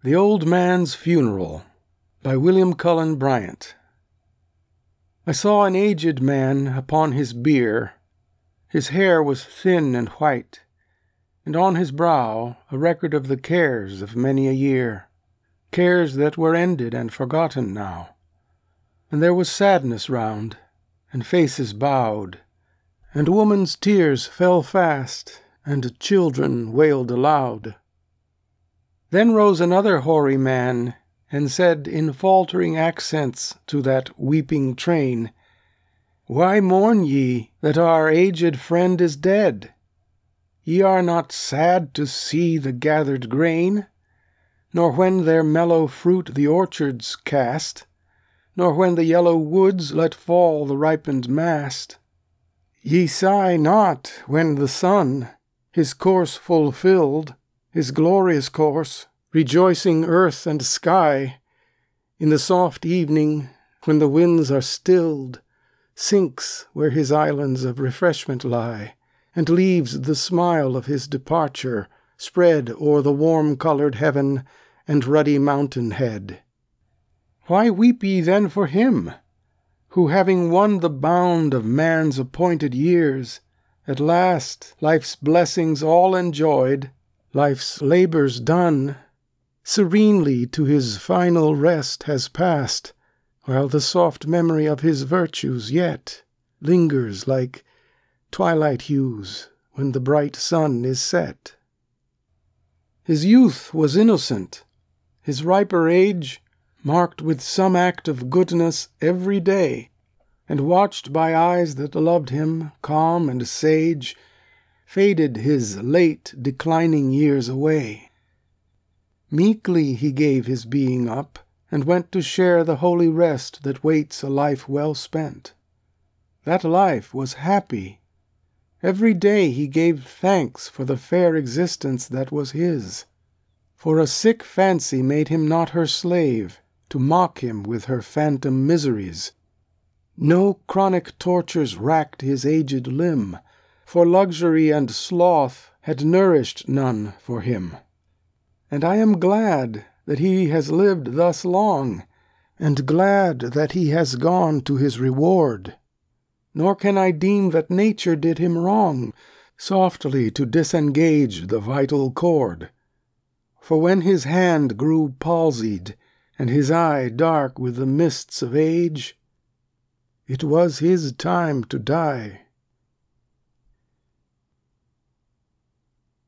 THE OLD MAN'S FUNERAL by William Cullen Bryant. I saw an aged man upon his bier. His hair was thin and white, and on his brow a record of the cares of many a year, cares that were ended and forgotten now. And there was sadness round, and faces bowed, and woman's tears fell fast, and children wailed aloud. Then rose another hoary man, and said in faltering accents to that weeping train, "Why mourn ye that our aged friend is dead? Ye are not sad to see the gathered grain, nor when their mellow fruit the orchards cast, nor when the yellow woods let fall the ripened mast. Ye sigh not when the sun, his course fulfilled, his glorious course, rejoicing earth and sky, in the soft evening, when the winds are stilled, sinks where his islands of refreshment lie, and leaves the smile of his departure spread o'er the warm-colored heaven and ruddy mountain head. Why weep ye then for him, who, having won the bound of man's appointed years, at last, life's blessings all enjoyed, life's labors done, serenely to his final rest has passed, while the soft memory of his virtues yet lingers like twilight hues when the bright sun is set? His youth was innocent, his riper age marked with some act of goodness every day, and watched by eyes that loved him, calm and sage, faded his late declining years away. Meekly he gave his being up, and went to share the holy rest that waits a life well spent. That life was happy. Every day he gave thanks for the fair existence that was his. For a sick fancy made him not her slave, to mock him with her phantom miseries. No chronic tortures racked his aged limb, for luxury and sloth had nourished none for him. And I am glad that he has lived thus long, and glad that he has gone to his reward. Nor can I deem that nature did him wrong, softly to disengage the vital cord. For when his hand grew palsied, and his eye dark with the mists of age, it was his time to die.